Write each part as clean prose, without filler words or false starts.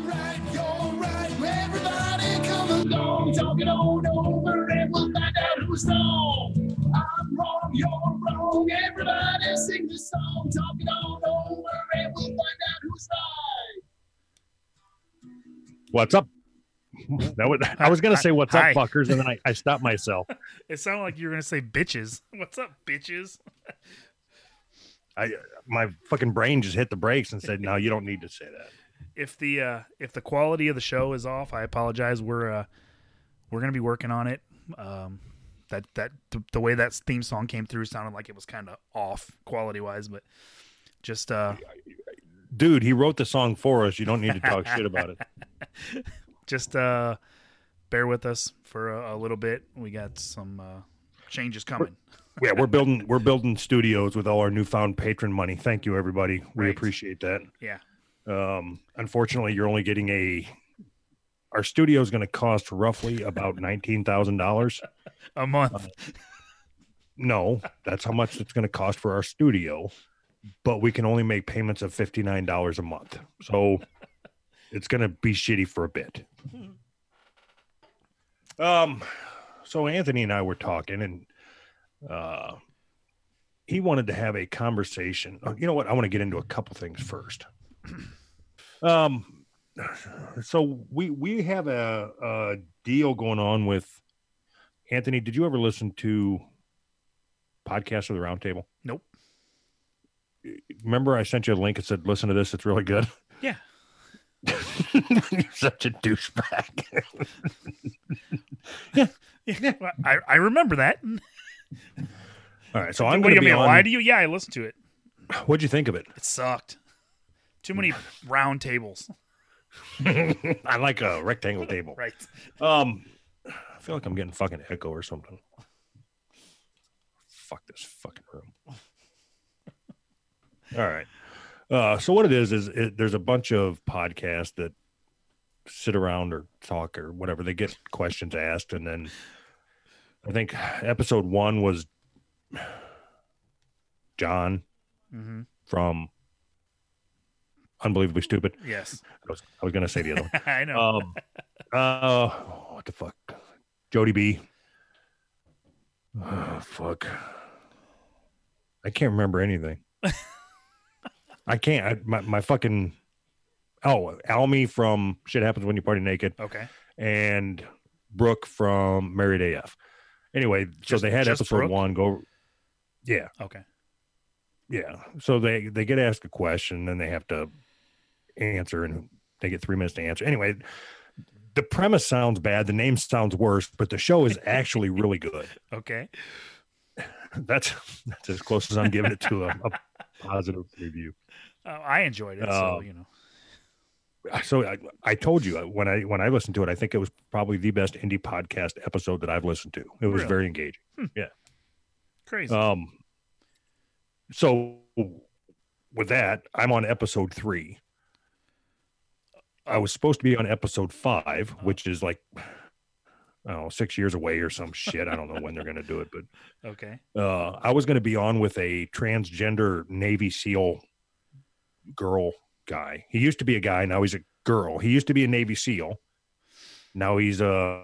you're right. Everybody come along, talk it on over, and we'll find out who's wrong. I'm wrong, you're wrong. Everybody sing the song, talk it on over, and we'll find out who's right. What's up? I was going to say what's Hi. up, fuckers, and then I stopped myself. It sounded like you were going to say bitches. What's up, bitches? My fucking brain just hit the brakes and said, "No, you don't need to say that." If the quality of the show is off, I apologize. We're going to be working on it. The way that theme song came through sounded like it was kind of off quality wise, but just Dude, he wrote the song for us. You don't need to talk shit about it. just bear with us for a little bit. We got some changes coming. Yeah, we're building studios with all our newfound patron money. Thank you, everybody. We Right. appreciate that. Yeah. Unfortunately, you're only getting our studio is going to cost roughly about $19,000 A month. No, that's how much it's going to cost for our studio, but we can only make payments of $59 a month. So it's going to be shitty for a bit. So Anthony and I were talking, and he wanted to have a conversation. You know what? I want to get into a couple things first. So we have a deal going on with Anthony. Did you ever listen to Podcast of the Roundtable? Nope. Remember I sent you a link and said, listen to this. It's really good. Yeah. You're such a douchebag. Yeah. Well, I remember that. All right. So I'm What going do to you be mean? on. Why do you? Yeah, I listened to it. What'd you think of it? It sucked. Too many round tables. I like a rectangle table. Right. I feel like I'm getting fucking echo or something. Fuck this fucking room. All right. So what it is there's a bunch of podcasts that sit around or talk or whatever. They get questions asked, and then I think episode 1 was John from Unbelievably Stupid. Yes. I was going to say the other one. I know. What the fuck? Jody B. Oh, fuck. I can't remember anything. I can't. My fucking. Oh, Almy from Shit Happens When You Party Naked. Okay. And Brooke from Married AF. Anyway, so they had just episode Brooke? 1 go. Yeah. Okay. Yeah. So they get asked a question and they have to answer, and they get 3 minutes to answer. Anyway, the premise sounds bad. The name sounds worse, but the show is actually really good. Okay. That's as close as I'm giving it to a positive review. I enjoyed it. So, you know. So I told you when I listened to it, I think it was probably the best indie podcast episode that I've listened to. It was Really? very engaging. Yeah. Crazy. So with that, I'm on episode 3. I was supposed to be on episode 5, which is like, I don't know, 6 years away or some shit. I don't know when they're going to do it, but Okay. I was going to be on with a transgender Navy SEAL girl guy. He used to be a guy. Now he's a girl. He used to be a Navy SEAL. Now he's a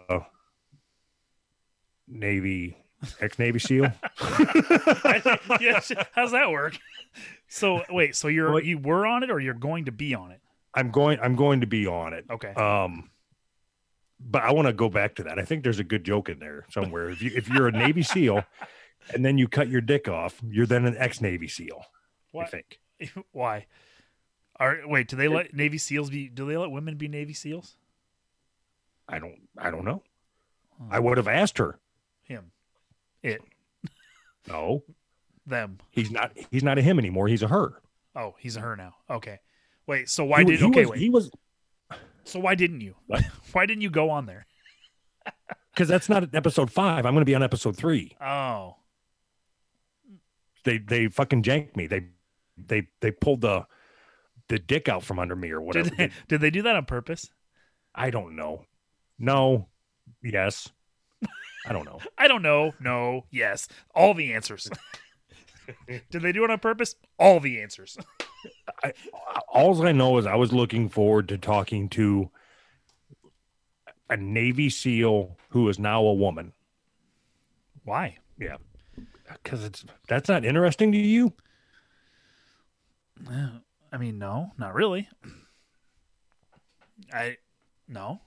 ex-Navy SEAL. Yes. How's that work? So wait, so you were on it, or you're going to be on it? I'm going to be on it. Okay. But I want to go back to that. I think there's a good joke in there somewhere. If you're a Navy SEAL and then you cut your dick off, you're then an ex-Navy SEAL. What? I think. Why? Do they let Navy SEAls be? Do they let women be Navy SEAls? I don't know. I would have asked her. Him. It. No, Them. he's not a him anymore. He's a her. Oh, he's a her now. Okay. Wait. So why He was So why didn't you? What? Why didn't you go on there? because that's not episode 5. I'm going to be on episode 3. Oh. They fucking janked me. They pulled the dick out from under me or whatever. Did they do that on purpose? I don't know. No. Yes. I don't know. I don't know. No. Yes. All the answers. Did they do it on purpose? All the answers. All I know is I was looking forward to talking to a Navy SEAL who is now a woman. Why? Yeah, because that's not interesting to you. I mean, no, not really. No.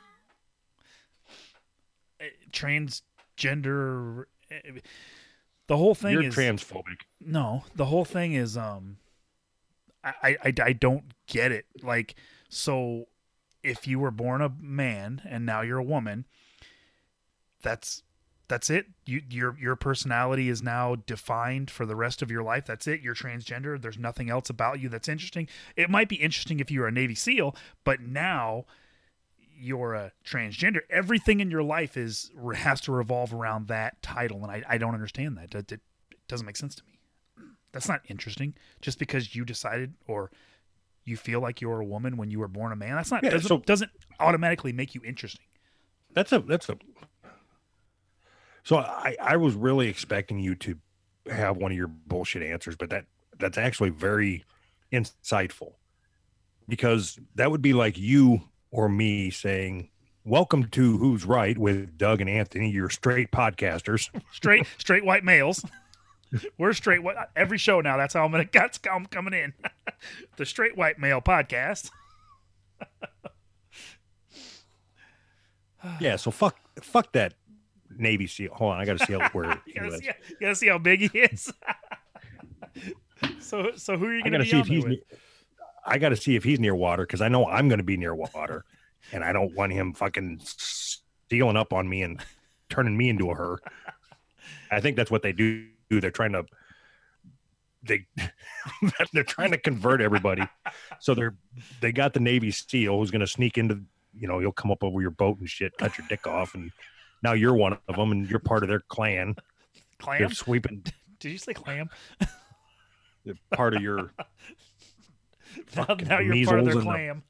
Transgender. The whole thing You're is transphobic. no. The whole thing is I don't get it. Like, so if you were born a man and now you're a woman, that's it. Your personality is now defined for the rest of your life. That's it. You're transgender. There's nothing else about you that's interesting. It might be interesting if you were a Navy SEAL, but now you're a transgender. Everything in your life has to revolve around that title, and I don't understand that. It doesn't make sense to me. That's not interesting. Just because you decided or you feel like you're a woman when you were born a man, that's not doesn't automatically make you interesting. That's a. So I was really expecting you to have one of your bullshit answers, but that's actually very insightful, because that would be like you or me saying, "Welcome to Who's Right with Doug and Anthony, your straight podcasters." Straight white males. We're straight white. Every show now, that's how I'm coming in. The Straight White Male Podcast. Yeah, so fuck that Navy SEAL. Hold on, I got to see where he lives. You gotta see how big he is. So who are you going to be on there with? I got to see if he's near water, because I know I'm going to be near water, and I don't want him fucking stealing up on me and turning me into a her. I think that's what they do. They're trying to they're trying to convert everybody. So they got the Navy SEAL who's going to sneak into, you'll come up over your boat and shit, cut your dick off, and now you're one of them, and you're part of their clan. Clam? They're sweeping. Did you say clam? They're part of your. Now you're part of their clam.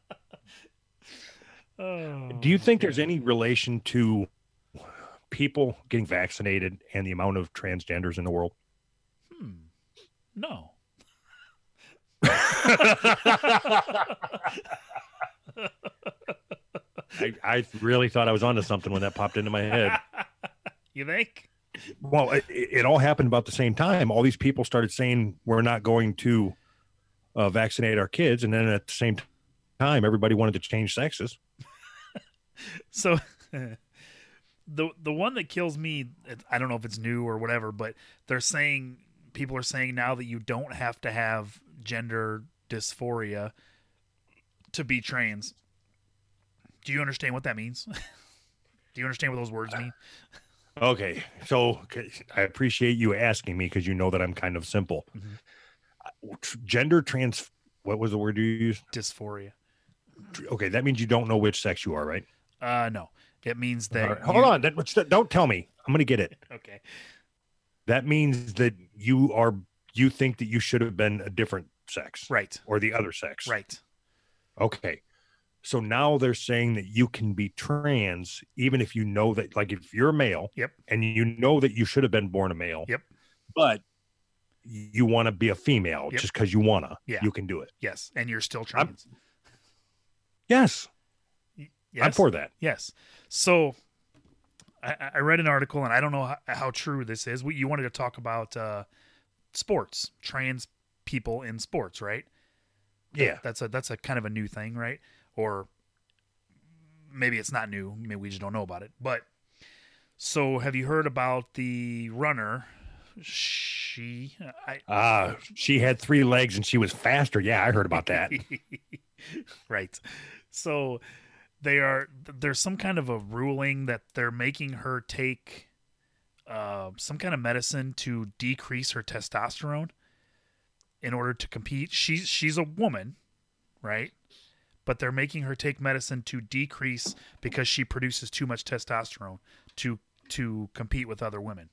Do you think there's any relation to people getting vaccinated and the amount of transgenders in the world? No. I really thought I was onto something when that popped into my head. You think? Well, it all happened about the same time. All these people started saying we're not going to vaccinate our kids, and then at the same time, everybody wanted to change sexes. So the one that kills me, I don't know if it's new or whatever, but people are saying now that you don't have to have gender dysphoria to be trans. Do you understand what that means? Do you understand what those words mean? Okay, so I appreciate you asking me, because you know that I'm kind of simple. Mm-hmm. What was the word you used? Dysphoria. Okay, that means you don't know which sex you are, right? No. It means that... Right. Hold on. Don't tell me. I'm going to get it. Okay. That means that you think that you should have been a different sex. Right. Or the other sex. Right. Okay. So now they're saying that you can be trans even if you know that, like, if you're a male. Yep. And you know that you should have been born a male. Yep. But you want to be a female. Yep. Just because you want to. Yeah. You can do it. Yes. And you're still trans. Yes. Yes. I'm for that. Yes. So I read an article, and I don't know how true this is. You wanted to talk about sports, trans people in sports, right? Yeah. That's a kind of a new thing, right? Or maybe it's not new. Maybe we just don't know about it. But so have you heard about the runner? She had 3 legs and she was faster. Yeah, I heard about that. Right. So there's some kind of a ruling that they're making her take some kind of medicine to decrease her testosterone in order to compete. She's a woman, right? But they're making her take medicine to decrease because she produces too much testosterone to compete with other women.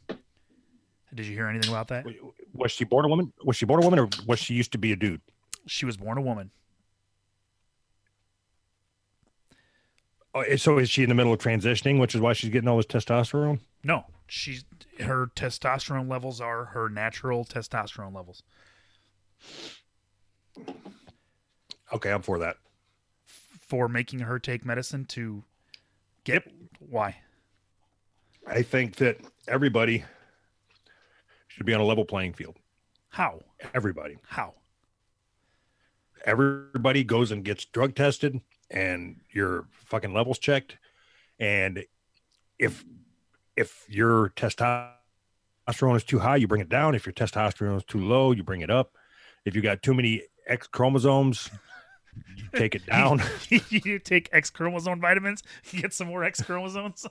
Did you hear anything about that? Was she born a woman? Was she born a woman, or was she used to be a dude? She was born a woman. Oh, so is she in the middle of transitioning, which is why she's getting all this testosterone? No, her testosterone levels are her natural testosterone levels. Okay, I'm for that. For making her take medicine to get why? I think that everybody should be on a level playing field. How? Everybody. How? Everybody goes and gets drug tested and your fucking levels checked. And if your testosterone is too high, you bring it down. If your testosterone is too low, you bring it up. If you got too many X chromosomes, you take it down. You take X chromosome vitamins, you get some more X chromosomes.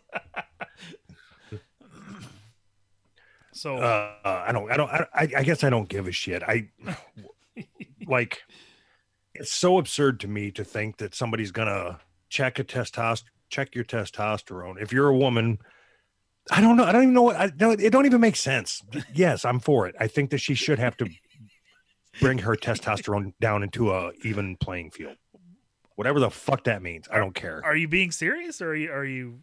So I guess I don't give a shit. Like, it's so absurd to me to think that somebody's gonna check your testosterone. If you're a woman, I don't know. I don't even know it don't even make sense. Yes, I'm for it. I think that she should have to bring her testosterone down into a even playing field. Whatever the fuck that means. I don't care. Are you being serious or are you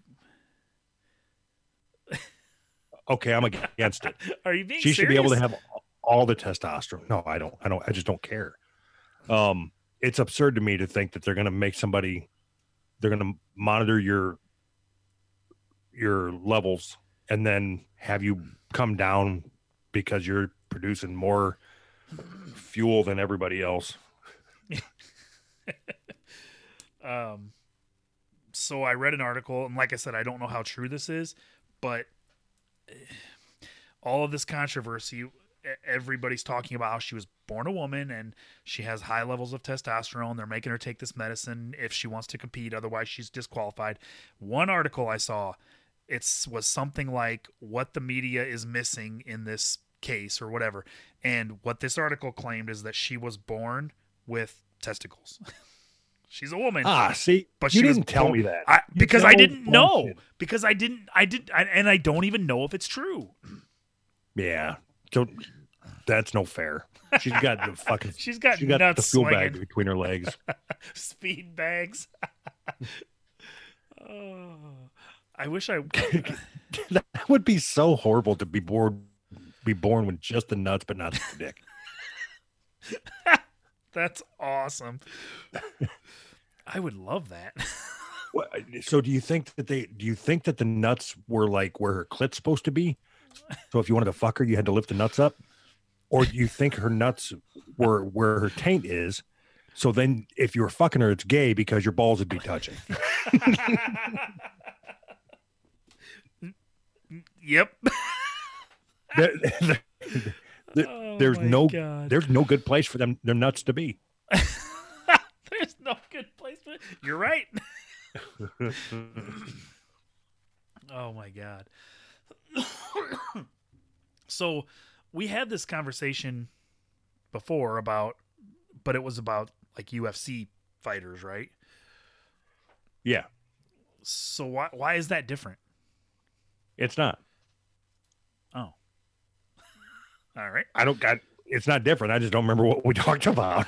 Okay, I'm against it. Are you being She serious? should be able to have all the testosterone. No, I don't. I just don't care. It's absurd to me to think that they're going to make somebody, they're going to monitor your levels and then have you come down because you're producing more fuel than everybody else. So I read an article, and like I said, I don't know how true this is, but all of this controversy, everybody's talking about how she was born a woman and she has high levels of testosterone. They're making her take this medicine if she wants to compete. Otherwise, she's disqualified. One article I saw, was something like what the media is missing in this case or whatever. And what this article claimed is that she was born with testicles. She's a woman. See, but you she didn't tell me that. Because I didn't know. Because I don't even know if it's true. Yeah. So that's no fair. She's got the fucking. She's got the fuel swinging. bag between her legs. Speed bags. Oh, I wish I. That would be so horrible to be born with just the nuts, but not the dick. That's awesome. I would love that. So do you think that the nuts were like where her clit's supposed to be? So if you wanted to fuck her, you had to lift the nuts up? Or do you think her nuts were where her taint is? So then if you were fucking her, it's gay because your balls would be touching. Yep. There's no good place for their nuts to be. There's no good place for it. You're right. Oh my God. So we had this conversation before but it was about like UFC fighters, right? Yeah. So why is that different? It's not. Oh. All right. It's not different. I just don't remember what we talked about.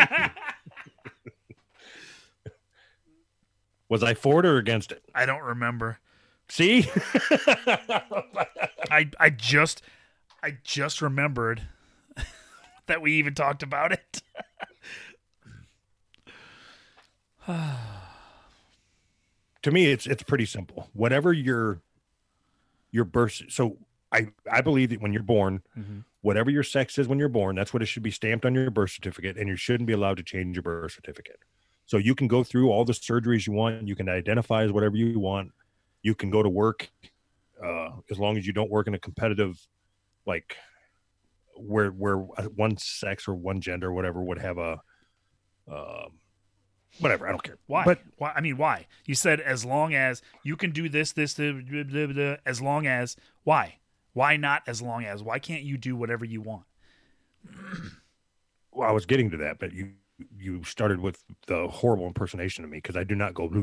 Was I for it or against it? I don't remember. See? I just remembered that we even talked about it. To me, it's pretty simple. Whatever your birth. So I believe that when you're born, whatever your sex is when you're born, that's what it should be stamped on your birth certificate, and you shouldn't be allowed to change your birth certificate. So you can go through all the surgeries you want. You can identify as whatever you want. You can go to work as long as you don't work in a competitive, like where one sex or one gender or whatever would have a whatever. I don't care. Why? But why? I mean, why? You said as long as you can do this, as long as. Why? Why not as long as? Why can't you do whatever you want? Well, I was getting to that, but you started with the horrible impersonation of me because I do not go.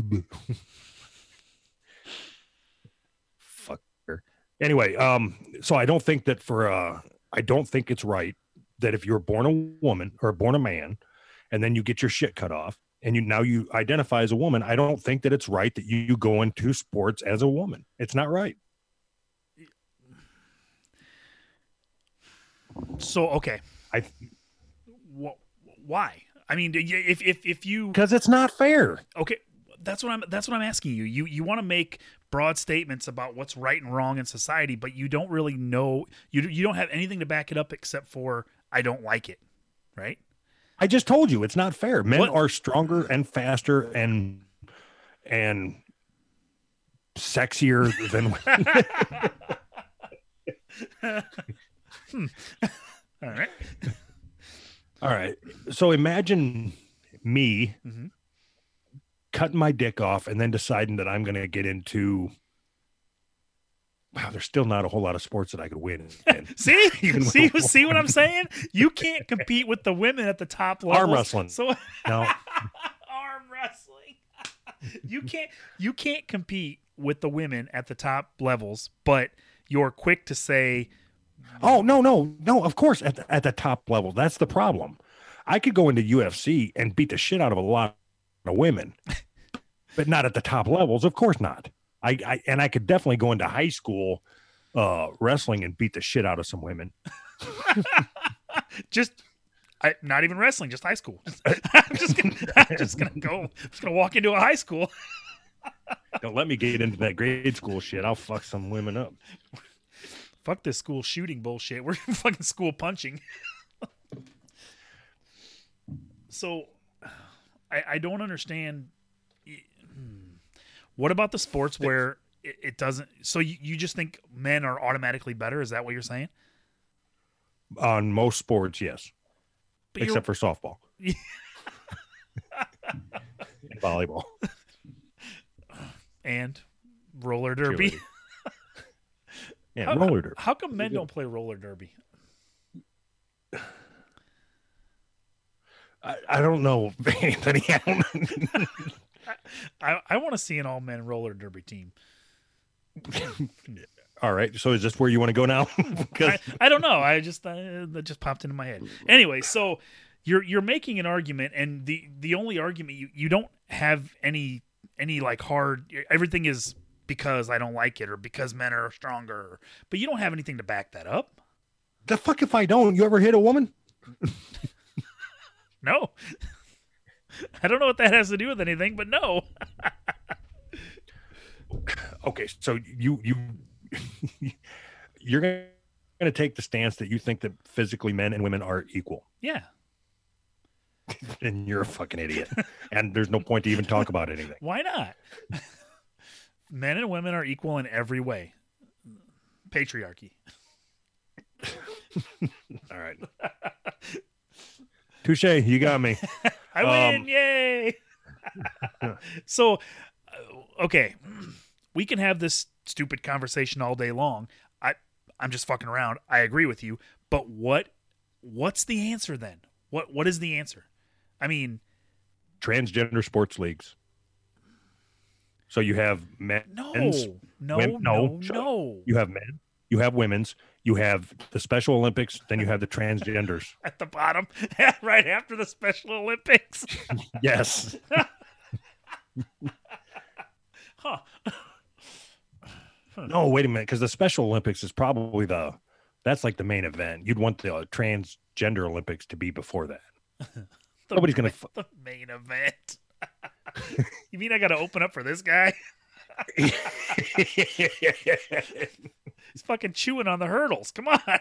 Fucker. Anyway, so I don't think that I don't think it's right that if you're born a woman or born a man, and then you get your shit cut off, and you identify as a woman, I don't think that it's right that you go into sports as a woman. It's not right. So okay, I why? I mean, if you because it's not fair. okay, that's what I'm asking you. You want to make broad statements about what's right and wrong in society, but you don't really know. You don't have anything to back it up except for I don't like it, right? I just told you it's not fair. Men What? are stronger and faster and sexier than All right. All right. So imagine me Mhm. cutting my dick off and then deciding that I'm going to get into. Wow, there's still not a whole lot of sports that I could win in. See, Even see what I'm saying? You can't compete with the women at the top level. Arm wrestling. So No, arm wrestling. You can't compete with the women at the top levels, but you're quick to say, oh no. Of course, at the top level, that's the problem. I could go into UFC and beat the shit out of a lot of women, but not at the top levels. Of course not. I could definitely go into high school wrestling and beat the shit out of some women. not even wrestling, just high school. I'm just gonna walk into a high school. Don't let me get into that grade school shit. I'll fuck some women up. Fuck this school shooting bullshit. We're fucking school punching. So, I don't understand. What about the sports where it doesn't? So you just think men are automatically better? Is that what you're saying? On most sports, yes, But except for softball and volleyball. and roller derby. Cheerleading. Yeah, roller derby. How come men don't play roller derby? I don't know, Anthony. I want to see an all men roller derby team. All right. So is this where you want to go now? I don't know. That just popped into my head. Anyway, so you're making an argument, and the only argument you don't have any like hard. Everything is because I don't like it or because men are stronger, but you don't have anything to back that up. The fuck if I don't? You ever hit a woman? No. I don't know what that has to do with anything, but no. Okay, so you're going to take the stance that you think that physically men and women are equal. Yeah. And you're a fucking idiot. And there's no point to even talk about anything. Why not? Men and women are equal in every way. Patriarchy. All right. Touche, you got me. I win, yay! So, okay, we can have this stupid conversation all day long. I'm just fucking around. I agree with you, but what's the answer then? What is the answer? I mean, transgender sports leagues. So you have men. No. You have men. You have women's. You have the Special Olympics. Then you have the transgenders. At the bottom, right after the Special Olympics. Yes. Huh. No, wait a minute, because the Special Olympics is probably that's like the main event. You'd want the transgender Olympics to be before that. Nobody's gonna. The main event. You mean I got to open up for this guy? He's fucking chewing on the hurdles. Come on.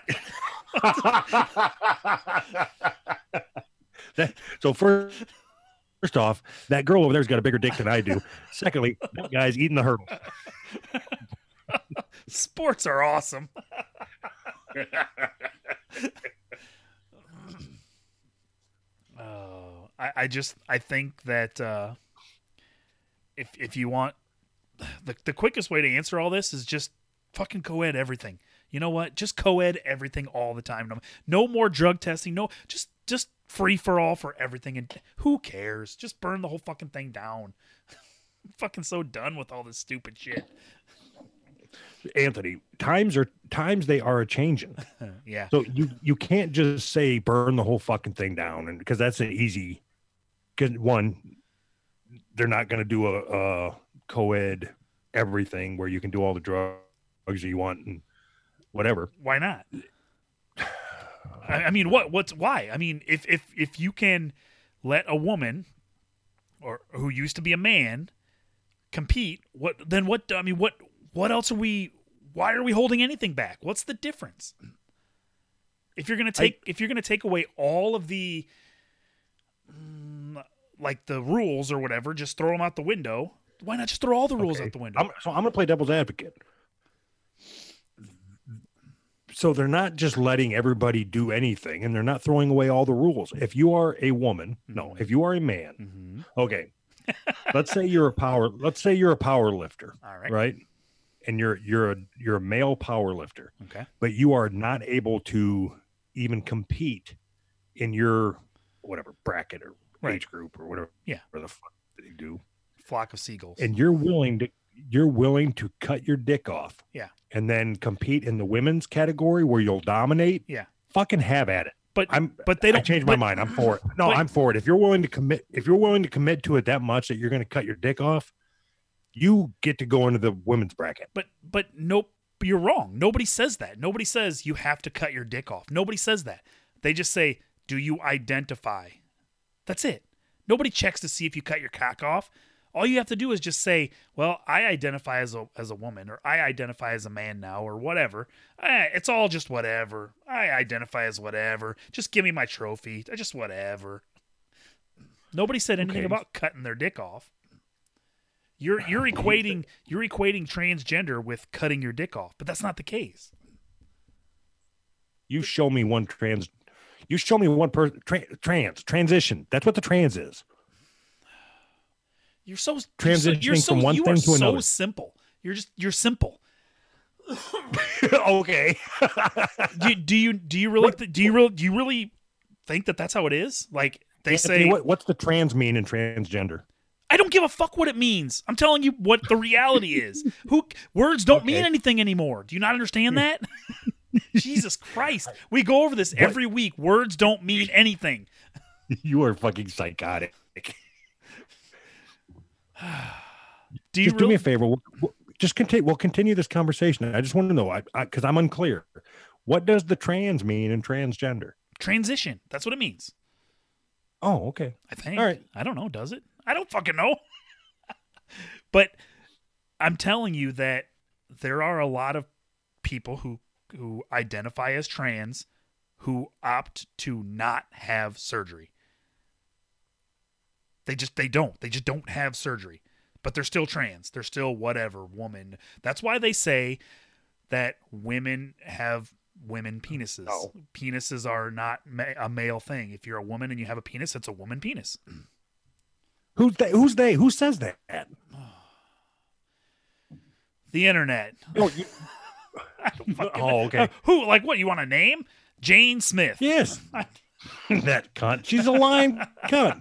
So first off, that girl over there's got a bigger dick than I do. Secondly, that guy's eating the hurdle. Sports are awesome. I think that if you want the quickest way to answer all this is just fucking co-ed everything. You know what? Just co-ed everything all the time. No more drug testing. No, just free for all for everything. And who cares? Just burn the whole fucking thing down. I'm fucking so done with all this stupid shit. Times they are a changing. Yeah. So you can't just say burn the whole fucking thing down, and because that's an easy. Because one, they're not going to do a co-ed everything where you can do all the drugs you want and whatever. Why not? I mean, what's why? I mean, if you can let a woman or who used to be a man compete, what else are we? Why are we holding anything back? What's the difference? If you're gonna take away all of the like the rules or whatever, just throw them out the window. Why not just throw all the rules out the window? I'm going to play devil's advocate. So they're not just letting everybody do anything, and they're not throwing away all the rules. If you are a woman, if you are a man, okay. let's say you're a power lifter, all right, right? And you're a male power lifter, okay, but you are not able to even compete in your whatever bracket or age group or whatever. Yeah, or the fuck they do. Flock of seagulls. And you're willing to cut your dick off. Yeah. And then compete in the women's category where you'll dominate. Yeah. Fucking have at it. But they don't. I changed my mind. I'm for it. No, I'm for it. If you're willing to commit to it that much that you're going to cut your dick off, you get to go into the women's bracket. But nope, you're wrong. Nobody says that. Nobody says you have to cut your dick off. Nobody says that. They just say, "Do you identify?" That's it. Nobody checks to see if you cut your cock off. All you have to do is just say, well, I identify as a woman, or I identify as a man now, or whatever. It's all just whatever. I identify as whatever. Just give me my trophy. Just whatever. Nobody said anything about cutting their dick off. You're equating transgender with cutting your dick off, but that's not the case. You show me one person transition. That's what the trans is. You're so transitioning from one thing to another. So simple. You're simple. Okay. do you really think that that's how it is? Like they say, what's the trans mean in transgender? I don't give a fuck what it means. I'm telling you what the reality is. Words don't mean anything anymore. Do you not understand that? Jesus Christ. We go over this every week. Words don't mean anything. You are fucking psychotic. Do me a favor? We'll continue this conversation. I just want to know, because I'm unclear. What does the trans mean in transgender? Transition. That's what it means. Oh, okay. I think. All right. I don't know. Does it? I don't fucking know. But I'm telling you that there are a lot of people who identify as trans who opt to not have surgery. They just don't have surgery, but they're still trans. They're still whatever woman. That's why they say that women have women penises. No. Penises are not a male thing. If you're a woman and you have a penis, it's a woman penis. Who's they? Who says that? The internet. Oh, okay. Who? Like what? You want a name? Jane Smith. Yes. That cunt. She's a lying cunt.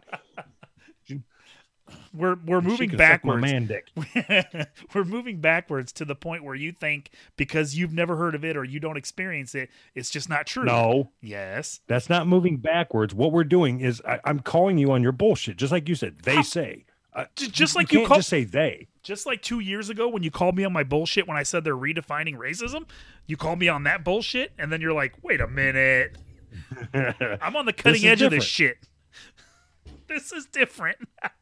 We're moving backwards. Man dick. We're moving backwards to the point where you think because you've never heard of it or you don't experience it, it's just not true. No. Yes. That's not moving backwards. What we're doing is I'm calling you on your bullshit, just like you said. They say. Just like you can't just say they. Just like 2 years ago when you called me on my bullshit when I said they're redefining racism, you called me on that bullshit, and then you're like, wait a minute. I'm on the cutting edge of this shit. This is different.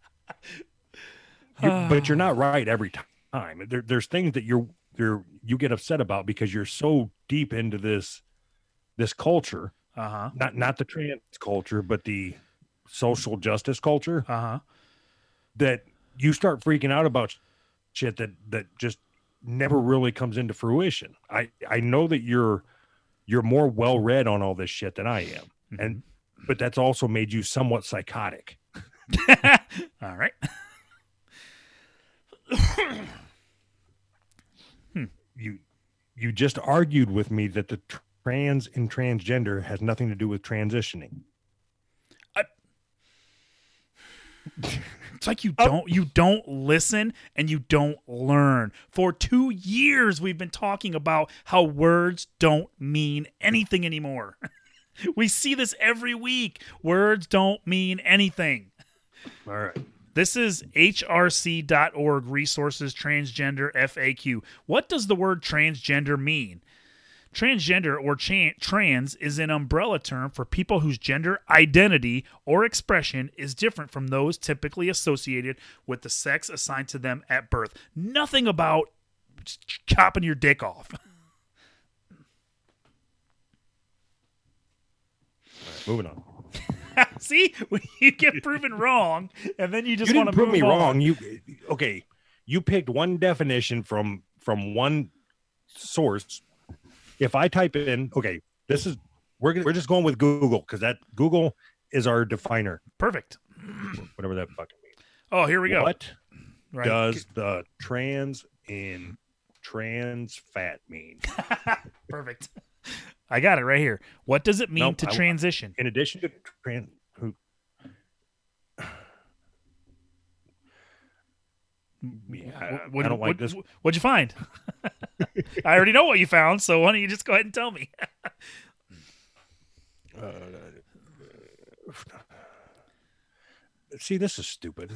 But you're not right every time. There's things that you get upset about because you're so deep into this culture. Uh-huh. Not the trans culture, but the social justice culture. Uh-huh. That you start freaking out about shit that just never really comes into fruition. I know that you're more well read on all this shit than I am. Mm-hmm. But that's also made you somewhat psychotic. All right. You just argued with me that the trans and transgender has nothing to do with transitioning. It's like you don't listen and you don't learn. For 2 years we've been talking about how words don't mean anything anymore. We see this every week. Words don't mean anything. All right. This is hrc.org resources transgender FAQ. What does the word transgender mean? Transgender or trans is an umbrella term for people whose gender identity or expression is different from those typically associated with the sex assigned to them at birth. Nothing about chopping your dick off. Moving on. See, when you get proven wrong, and then you just You want didn't to prove move me on. wrong. You picked one definition from one source. If I type in, we're just going with Google because that Google is our definer. Perfect. Whatever that fucking means. Oh, here we go. What Right. does the trans in trans fat mean? Perfect. I got it right here. What does it mean Nope, to transition? In addition to I don't like this. What'd you find? I already know what you found, so why don't you just go ahead and tell me? See, this is stupid.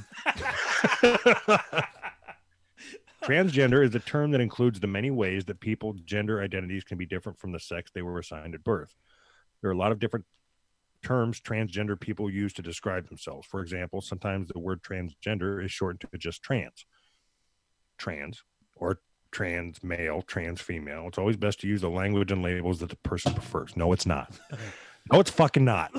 Transgender is a term that includes the many ways that people's gender identities can be different from the sex they were assigned at birth. There are a lot of different terms transgender people use to describe themselves. For example, sometimes the word transgender is shortened to just trans, or trans male, trans female. It's always best to use the language and labels that the person prefers. No, it's not. No, it's fucking not.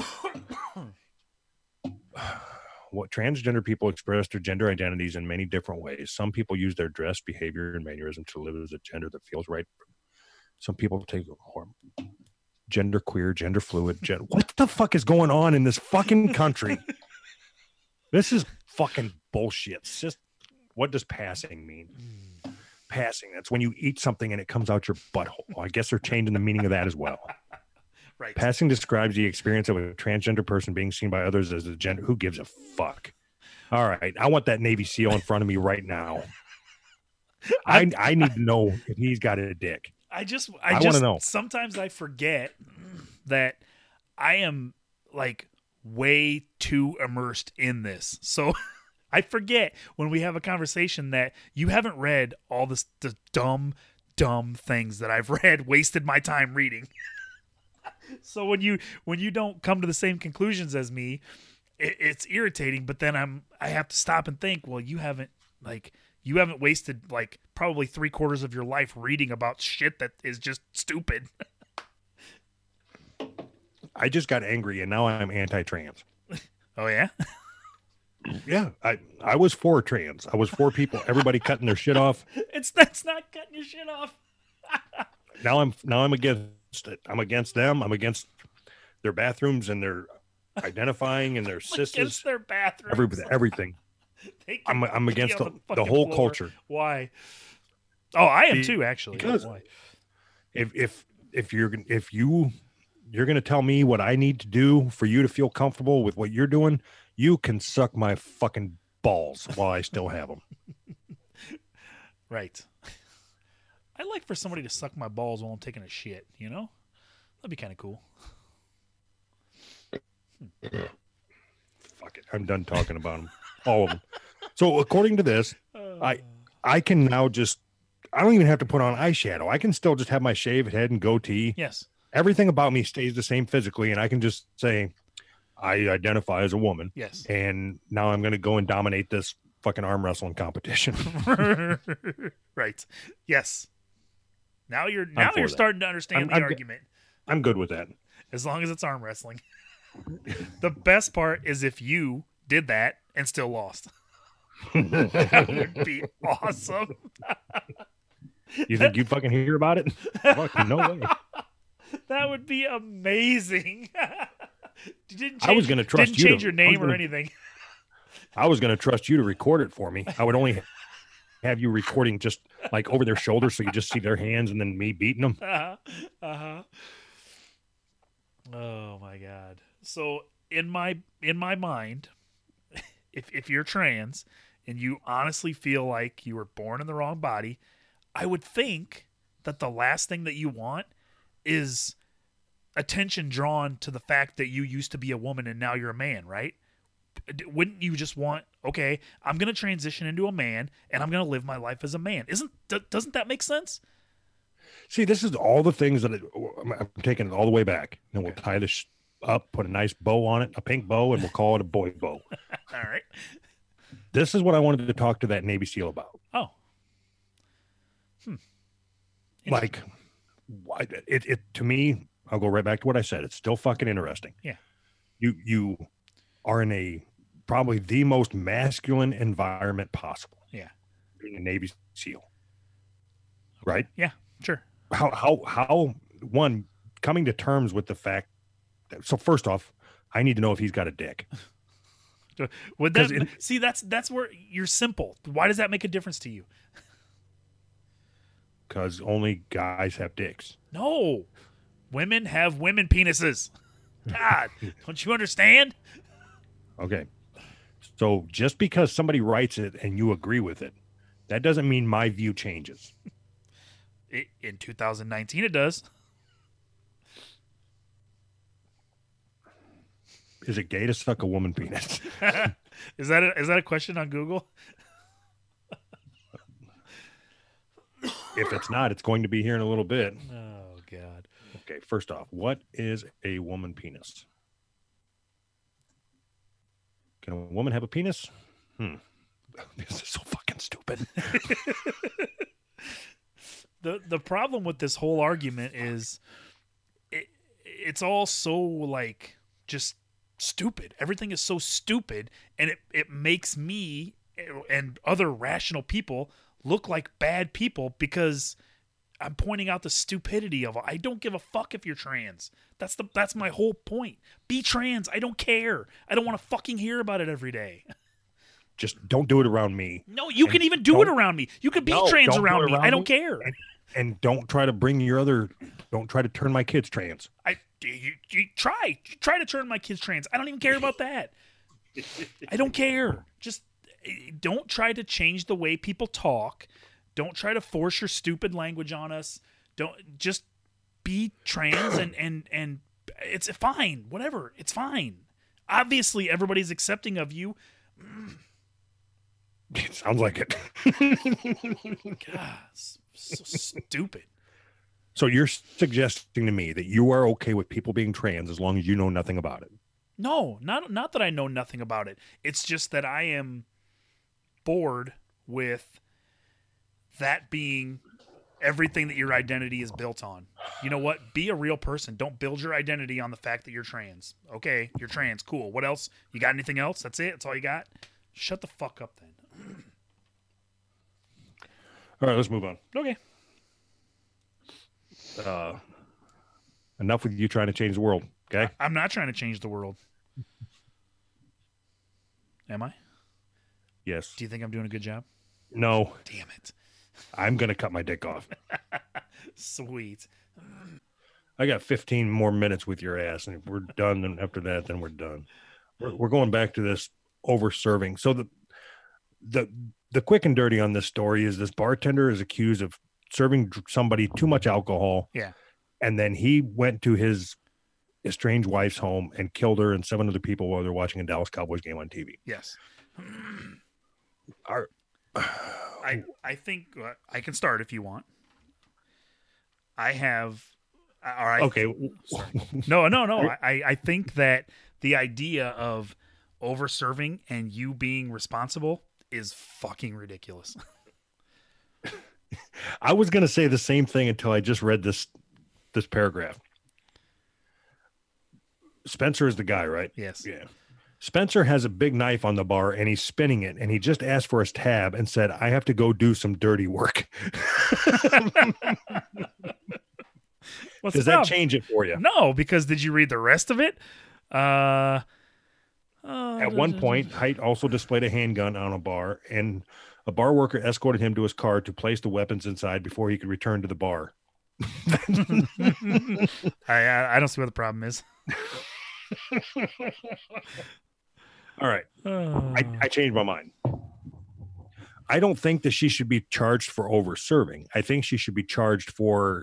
What transgender people express their gender identities in many different ways. Some people use their dress, behavior, and mannerism to live as a gender that feels right. Some people take gender queer, gender fluid. What the fuck is going on in this fucking country? This is fucking bullshit. It's just, what does passing mean? Passing. That's when you eat something and it comes out your butthole. I guess they're changing the meaning of that as well. Right. Passing describes the experience of a transgender person being seen by others as a gender. Who gives a fuck? All right. I want that Navy SEAL in front of me right now. I need to know if he's got a dick. I want to know. Sometimes I forget that I am like way too immersed in this. So I forget when we have a conversation that you haven't read all the dumb things that I've read, wasted my time reading. So when you don't come to the same conclusions as me, it's irritating. But then I have to stop and think. Well, you haven't wasted like probably 3/4 of your life reading about shit that is just stupid. I just got angry and now I'm anti-trans. Oh yeah. Yeah, I was for trans. I was for people, everybody cutting their shit off. That's not cutting your shit off. Now I'm against it. I'm against them. I'm against their bathrooms and their identifying and their Against sisters. their bathrooms. Everything. They can I'm against be on the fucking whole floor. culture. Why? Oh, I am too, actually. Because Why? if you're going to tell me what I need to do for you to feel comfortable with what you're doing, you can suck my fucking balls while I still have them. Right. I like for somebody to suck my balls while I'm taking a shit, you know? That'd be kind of cool. Fuck it. I'm done talking about them. All of them. So according to this, I can now I don't even have to put on eyeshadow. I can still just have my shaved head and goatee. Yes. Everything about me stays the same physically, and I can just say, I identify as a woman. Yes. And now I'm going to go and dominate this fucking arm wrestling competition. Right. Yes. Now you're for that. starting to understand the argument. I'm good with that. As long as it's arm wrestling. The best part is if you did that and still lost. That would be awesome. You think you'd fucking hear about it? Fucking no way. That would be amazing. I was going to trust you. Didn't change your name or anything. I was going to trust you to record it for me. I would only have you recording just like over their shoulders so you just see their hands and then me beating them. Oh my God. So in my mind, if you're trans and you honestly feel like you were born in the wrong body, I would think that the last thing that you want is attention drawn to the fact that you used to be a woman and now you're a man, right? Wouldn't you just want, okay, I'm going to transition into a man and I'm going to live my life as a man? Doesn't that make sense? See, this is all the things that I'm taking it all the way back. And we'll tie this up, put a nice bow on it, a pink bow, and we'll call it a boy bow. All right. This is what I wanted to talk to that Navy SEAL about. Oh. Like, it to me, I'll go right back to what I said. It's still fucking interesting. Yeah. You are in a probably the most masculine environment possible. Yeah. Being a Navy SEAL. Right? Yeah, sure. How one coming to terms with the fact that, so first off, I need to know if he's got a dick. Would that see that's where you're simple. Why does that make a difference to you? Because only guys have dicks. No. Women have women penises. God, don't you understand? Okay. So just because somebody writes it and you agree with it, that doesn't mean my view changes. In 2019, it does. Is it gay to suck a woman penis? Is that a question on Google? If it's not, it's going to be here in a little bit. Oh, God. Okay, first off, what is a woman penis? Can a woman have a penis? This is so fucking stupid. The problem with this whole argument is it's all so like just stupid. Everything is so stupid, and it makes me and other rational people look like bad people because I'm pointing out the stupidity of it. I don't give a fuck if you're trans. That's my whole point. Be trans. I don't care. I don't want to fucking hear about it every day. Just don't do it around me. No, you can even do it around me. You can be trans around me. I don't care. And don't try to don't try to turn my kids trans. You try to turn my kids trans. I don't even care about that. I don't care. Just don't try to change the way people talk. Don't try to force your stupid language on us. Don't just be trans and it's fine. Whatever. It's fine. Obviously, everybody's accepting of you. It sounds like it. God, so stupid. So you're suggesting to me that you are okay with people being trans as long as you know nothing about it? No, not that I know nothing about it. It's just that I am bored with that being everything that your identity is built on. You know what? Be a real person. Don't build your identity on the fact that you're trans. Okay, you're trans. Cool. What else? You got anything else? That's it? That's all you got? Shut the fuck up then. All right, let's move on. Okay. Enough with you trying to change the world, okay? I'm not trying to change the world. Am I? Yes. Do you think I'm doing a good job? No. Damn it. I'm going to cut my dick off. Sweet. I got 15 more minutes with your ass, and if we're done, and after that, then we're done. We're going back to this over-serving. So the quick and dirty on this story is this bartender is accused of serving somebody too much alcohol. Yeah. And then he went to his estranged wife's home and killed her and 7 other people while they're watching a Dallas Cowboys game on TV. Yes. I think I can start if you want. I have. All right. Okay. No. I think that the idea of over-serving and you being responsible is fucking ridiculous. I was going to say the same thing until I just read this paragraph. Spencer is the guy, right? Yes. Yeah. Spencer has a big knife on the bar and he's spinning it, and he just asked for his tab and said, I have to go do some dirty work. Does that change it for you? No, because did you read the rest of it? At one point, Height also displayed a handgun on a bar, and a bar worker escorted him to his car to place the weapons inside before he could return to the bar. I don't see what the problem is. All right. I changed my mind. I don't think that she should be charged for over-serving. I think she should be charged for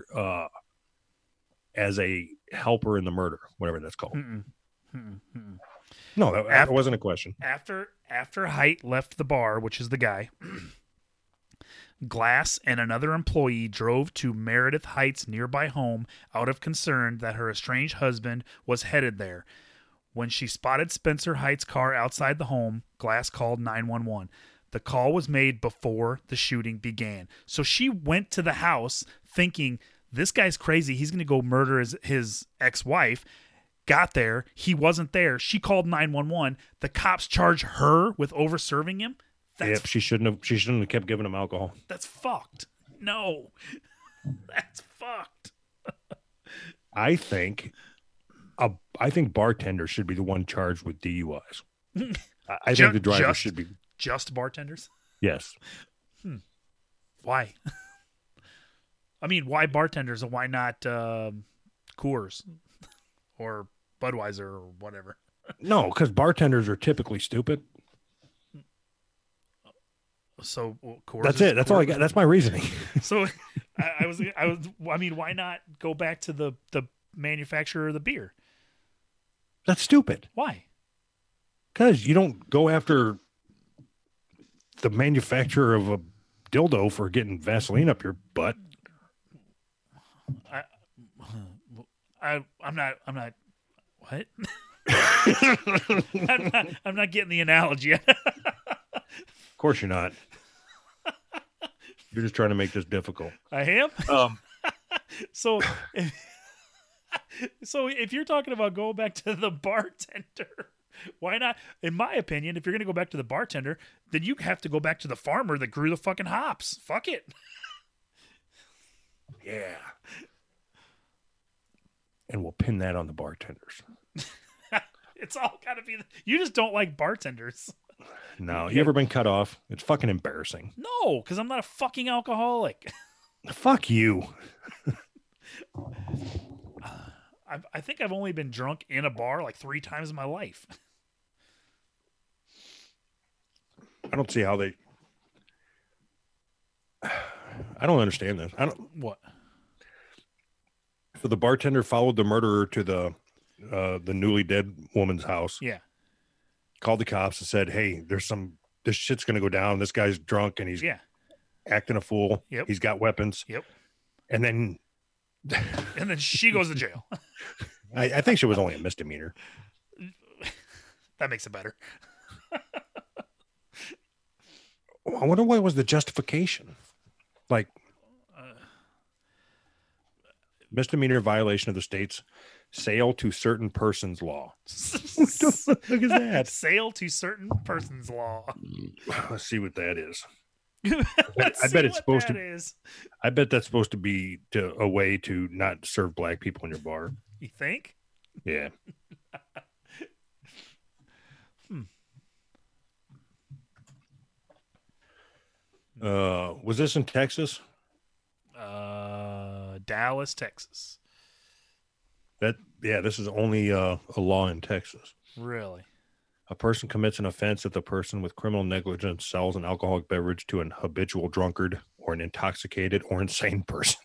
as a helper in the murder, whatever that's called. No, that wasn't a question. After Height left the bar, which is the guy, Glass and another employee drove to Meredith Heights' nearby home out of concern that her estranged husband was headed there. When she spotted Spencer Heights' car outside the home, Glass called 911. The call was made before the shooting began. So she went to the house thinking, this guy's crazy. He's going to go murder his ex-wife. Got there. He wasn't there. She called 911. The cops charged her with over-serving him. Yep, she shouldn't have kept giving him alcohol. That's fucked. No. That's fucked. I think bartenders should be the one charged with DUIs. I think the driver should be. Just bartenders? Yes. Why? I mean, why bartenders and why not Coors or Budweiser or whatever? No, because bartenders are typically stupid. So Coors. That's it. That's all I got. That's my reasoning. So I mean, why not go back to the manufacturer of the beer? That's stupid. Why? Because you don't go after the manufacturer of a dildo for getting Vaseline up your butt. I'm not. What? I'm not getting the analogy. Of course you're not. You're just trying to make this difficult. I am. So if you're talking about going back to the bartender, why not? In my opinion, if you're going to go back to the bartender, then you have to go back to the farmer that grew the fucking hops. Fuck it. Yeah. And we'll pin that on the bartenders. It's all got to be. You just don't like bartenders. No. You ever been cut off? It's fucking embarrassing. No, because I'm not a fucking alcoholic. Fuck you. I think I've only been drunk in a bar like 3 times in my life. I don't see how they. I don't understand this. What? So the bartender followed the murderer to the newly dead woman's house. Yeah. Called the cops and said, "Hey, this shit's gonna go down. This guy's drunk and he's acting a fool. Yep. He's got weapons." Yep. And then she goes to jail. I think she was only a misdemeanor. That makes it better. I wonder what was the justification. Like misdemeanor violation of the state's sale to certain persons law. What the fuck is that? Sale to certain persons law. Let's see what that is. I bet it's supposed to. I bet that's supposed to be a way to not serve black people in your bar. You think? Yeah. Was this in Texas? Dallas, Texas. This is only a law in Texas. Really? A person commits an offense if the person with criminal negligence sells an alcoholic beverage to an habitual drunkard or an intoxicated or insane person.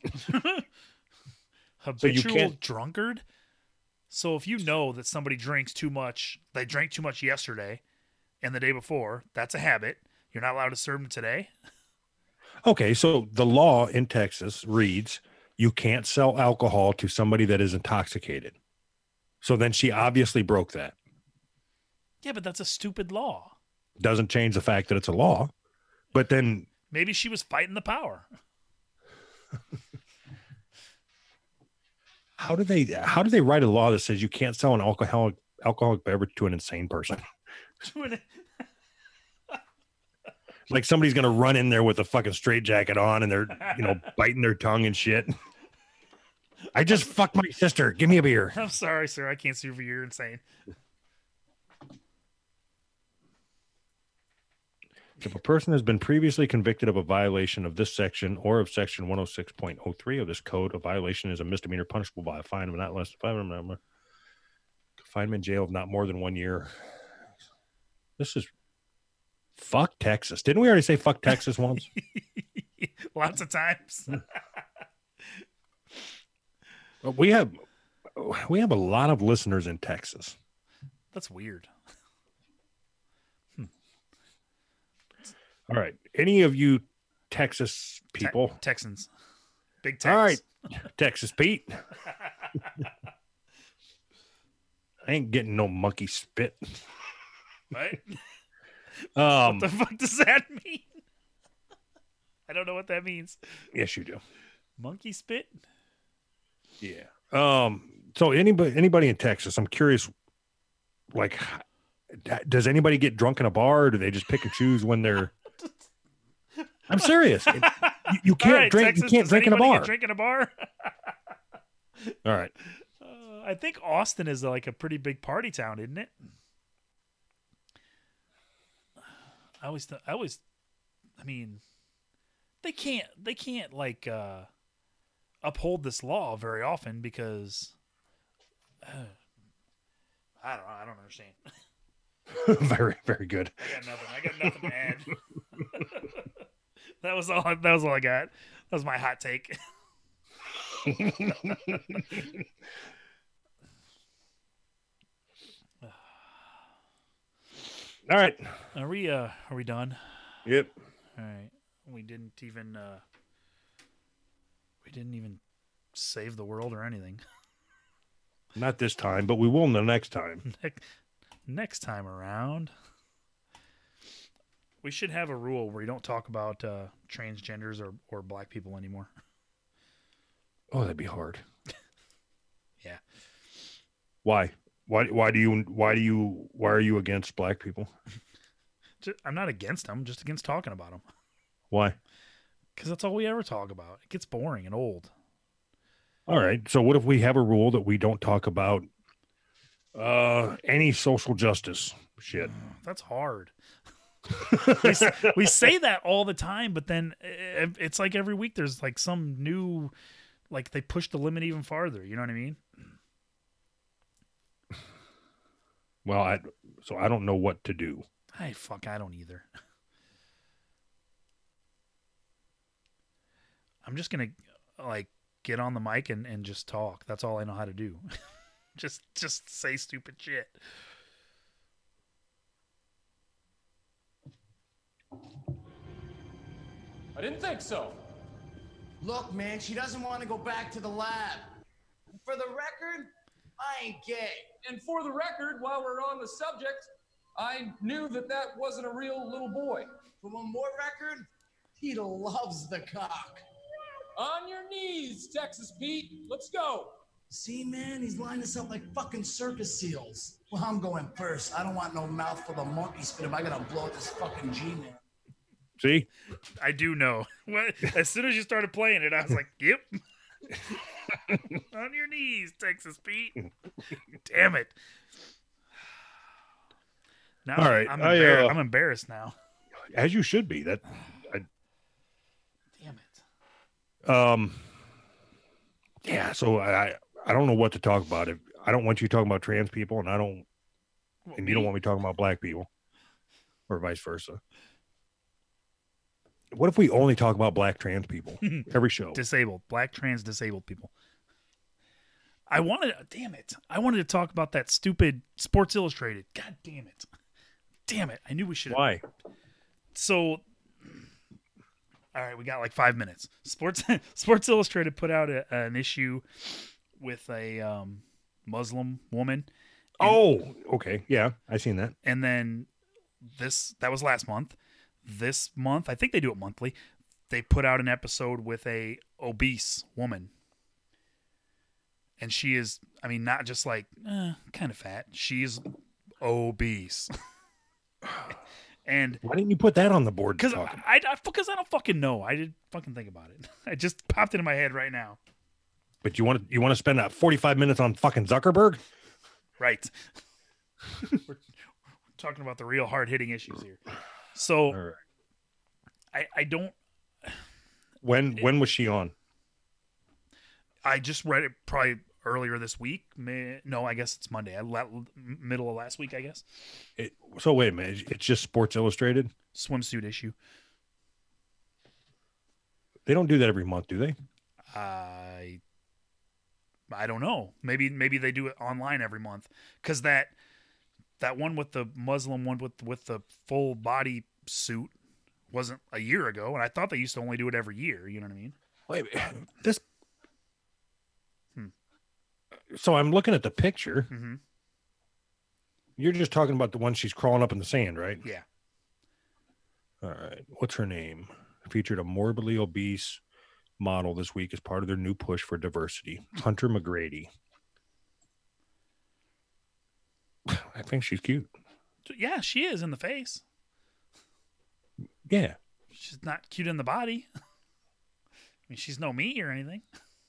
Habitual drunkard? So if you know that somebody drinks too much, they drank too much yesterday and the day before, that's a habit. You're not allowed to serve them today? Okay, so the law in Texas reads, you can't sell alcohol to somebody that is intoxicated. So then she obviously broke that. Yeah, but that's a stupid law. Doesn't change the fact that it's a law. But then maybe she was fighting the power. How do they write a law that says you can't sell an alcoholic beverage to an insane person? Like somebody's gonna run in there with a fucking straitjacket on and they're biting their tongue and shit. I just fucked my sister. Give me a beer. I'm sorry, sir. I can't serve you. You're insane. If a person has been previously convicted of a violation of this section or of section 106.03 of this code, a violation is a misdemeanor punishable by a fine of not less than $500, confinement, jail of not more than 1 year. This is fuck Texas. Didn't we already say fuck Texas once? Lots of times. We have a lot of listeners in Texas. That's weird. All right. Any of you Texas people. Texans. Big Tex. All right, Texas Pete. I ain't getting no monkey spit. What? What the Um, fuck does that mean? I don't know what that means. yes, you do. Monkey spit? Yeah. So anybody in Texas, I'm curious, like, does anybody get drunk in a bar? Or do they just pick and choose when they're? I'm serious. You can't All right, drink. Texas, You can't does drink in a anybody bar. get drink in a bar? All right. I think Austin is like a pretty big party town, isn't it? I mean, they can't like uphold this law very often because I don't understand. Very, very good. I got nothing to add. That was all I got. That was my hot take. All right. Are we done? Yep. All right. We didn't even save the world or anything. Not this time, but we will the next time. Next time around, we should have a rule where you don't talk about transgenders or black people anymore. Oh, that'd be hard. Yeah. Why? Why are you against black people? I'm not against them, just against talking about them. Why? Because that's all we ever talk about. It gets boring and old. All right. So what if we have a rule that we don't talk about any social justice shit? That's hard. we say that all the time, but then it's like every week there's like some new, like they push the limit even farther. You know what I mean? Well, I don't know what to do. I don't either. I'm just gonna like get on the mic and just talk. That's all I know how to do. just say stupid shit. I didn't think so. Look, man, she doesn't want to go back to the lab. For the record, I ain't gay. And for the record, while we're on the subject, I knew that wasn't a real little boy. For one more record, he loves the cock. On your knees, Texas Pete. Let's go. See, man, he's lined us up like fucking circus seals. Well, I'm going first. I don't want no mouthful of monkey spit if I gotta blow this fucking G-man. See? I do know. As soon as you started playing it, I was like, yep. On your knees, Texas Pete. Damn it. Now All right. I'm embarrassed now. As you should be. Damn it. Yeah, so I don't know what to talk about. I don't want you talking about trans people, and you don't want me talking about black people, or vice versa. What if we only talk about black trans people every show? Disabled, black trans disabled people. I wanted to talk about that stupid Sports Illustrated. God damn it. I knew we should. Why? So, all right, we got like 5 minutes. Sports Illustrated put out an issue with a Muslim woman. Oh, okay. Yeah, I seen that. And then that was last month. This month, I think they do it monthly, they put out an episode with a obese woman. And she is, I mean, not just like kind of fat. She's obese. And why didn't you put that on the board? Because I don't fucking know. I didn't fucking think about it. It just popped into my head right now. But you want to spend that 45 minutes on fucking Zuckerberg? Right. We're talking about the real hard hitting issues here. So right. I don't. When was she on? I just read it probably earlier this week. No, I guess it's Monday. Middle of last week, I guess. So wait a minute. It's just Sports Illustrated? Swimsuit issue. They don't do that every month, do they? I don't know. Maybe they do it online every month. Because that one with the Muslim one with the full body suit wasn't a year ago, and I thought they used to only do it every year. You know what I mean? Wait, this. So I'm looking at the picture. Mm-hmm. You're just talking about the one she's crawling up in the sand, right? Yeah. All right. What's her name? Featured a morbidly obese model this week as part of their new push for diversity. Hunter McGrady. I think she's cute. Yeah, she is in the face. Yeah. She's not cute in the body. I mean, she's no me or anything.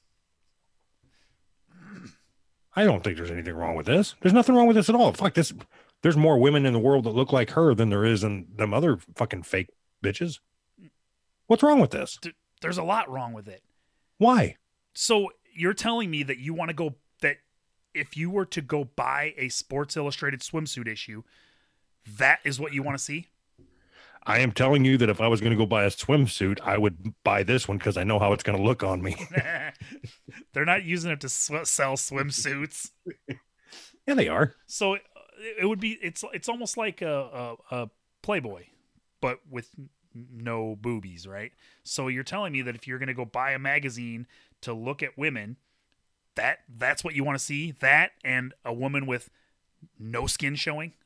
I don't think there's anything wrong with this. There's nothing wrong with this at all. Fuck this. There's more women in the world that look like her than there is in them other fucking fake bitches. What's wrong with this? There's a lot wrong with it. Why? So you're telling me that you want to go, that if you were to go buy a Sports Illustrated swimsuit issue, that is what you want to see? I am telling you that if I was going to go buy a swimsuit, I would buy this one because I know how it's going to look on me. They're not using it to sell swimsuits. Yeah, they are. So it would be, it's almost like a Playboy, but with no boobies, right? So you're telling me that if you're going to go buy a magazine to look at women, that's what you want to see? That and a woman with no skin showing?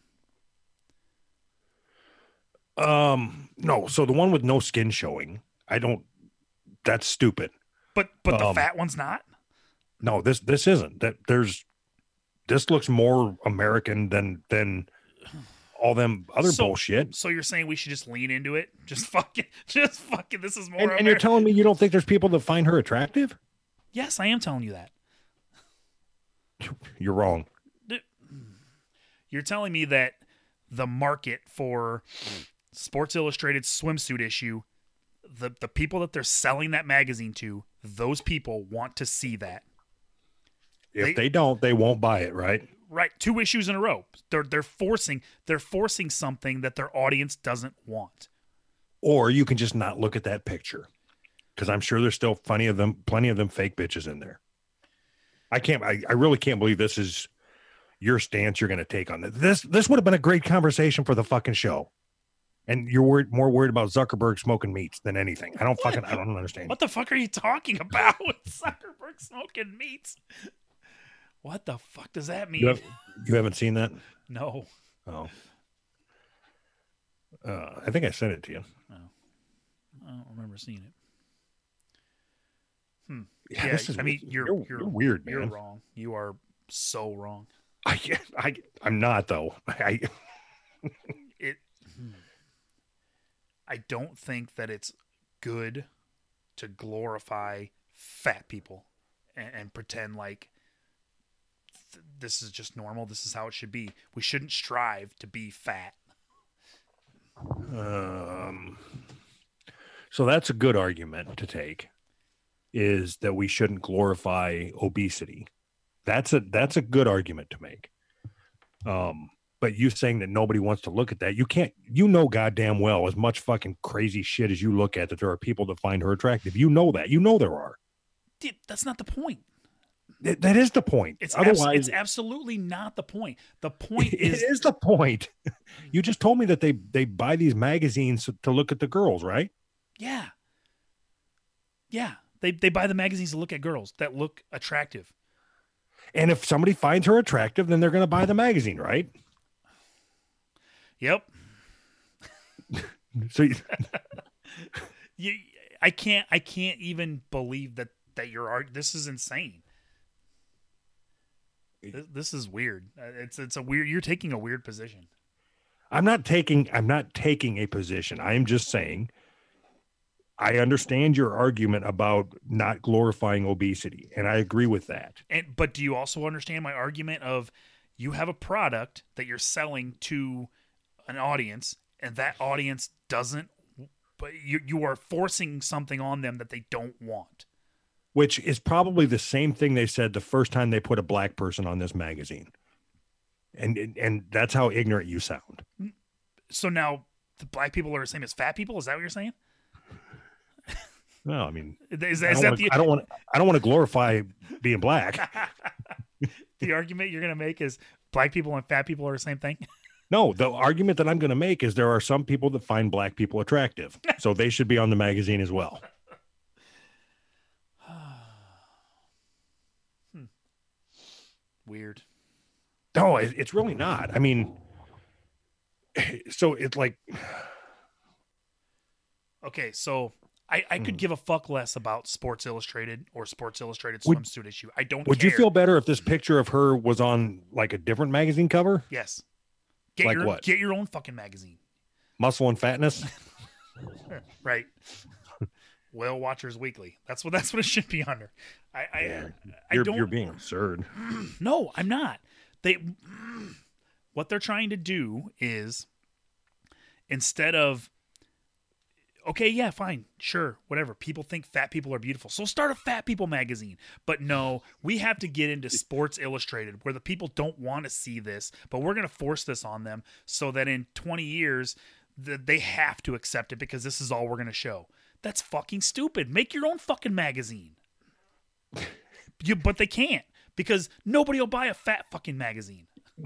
No. So the one with no skin showing, that's stupid. But the fat one's not? No, this isn't. This looks more American than all them other bullshit. So you're saying we should just lean into it? Just fucking this is more and you're telling me you don't think there's people that find her attractive? Yes, I am telling you that. You're wrong. You're telling me that the market for Sports Illustrated swimsuit issue, the people that they're selling that magazine to, those people want to see that. If they don't, they won't buy it, right? Right, 2 issues in a row. They're forcing something that their audience doesn't want. Or you can just not look at that picture, because I'm sure there's still plenty of them fake bitches in there. I really can't believe this is your stance you're going to take on this. This would have been a great conversation for the fucking show. And you're more worried about Zuckerberg smoking meats than anything. I don't understand. What the fuck are you talking about? Zuckerberg smoking meats? What the fuck does that mean? You haven't seen that? No. Oh. I think I sent it to you. Oh. I don't remember seeing it. Yeah, I mean, you're weird, man. You're wrong. You are so wrong. I'm not, though. I don't think that it's good to glorify fat people and pretend like this is just normal. This is how it should be. We shouldn't strive to be fat. So that's a good argument to take, is that we shouldn't glorify obesity. That's a good argument to make. But you saying that nobody wants to look at that, goddamn well, as much fucking crazy shit as you look at, that there are people that find her attractive. You know that. You know there are. Dude, that's not the point. That is the point. It's Otherwise, absolutely not the point. The point is... It is the point. You just told me that they buy these magazines to look at the girls, right? Yeah. Yeah. They buy the magazines to look at girls that look attractive. And if somebody finds her attractive, then they're going to buy the magazine, right? Yep. So I can't even believe that this is insane. This is weird. It's a weird, you're taking a weird position. I'm not taking a position. I am just saying, I understand your argument about not glorifying obesity, and I agree with that. But do you also understand my argument of, you have a product that you're selling to an audience, and that audience doesn't, but you are forcing something on them that they don't want. Which is probably the same thing they said the first time they put a black person on this magazine. And that's how ignorant you sound. So now the black people are the same as fat people? Is that what you're saying? No, I mean, I don't want to glorify being black. The argument you're going to make is black people and fat people are the same thing? No, the argument that I'm going to make is there are some people that find black people attractive, so they should be on the magazine as well. Weird. No, it's really not. I mean, so it's like, Okay, so I could give a fuck less about Sports Illustrated or Sports Illustrated Would- swimsuit issue. I don't would care. you feel better if this picture of her was on like a different magazine cover? Yes. Like what? Get your own fucking magazine. Muscle and Fatness? Right. Whale Watchers Weekly. That's what it should be under. I don't. You're being absurd. No, I'm not. What they're trying to do is, instead of, okay, yeah, fine, sure, whatever. People think fat people are beautiful, so start a fat people magazine. But no, we have to get into Sports Illustrated, where the people don't want to see this, but we're going to force this on them so that in 20 years, they have to accept it because this is all we're going to show. That's fucking stupid. Make your own fucking magazine. But they can't, because nobody will buy a fat fucking magazine.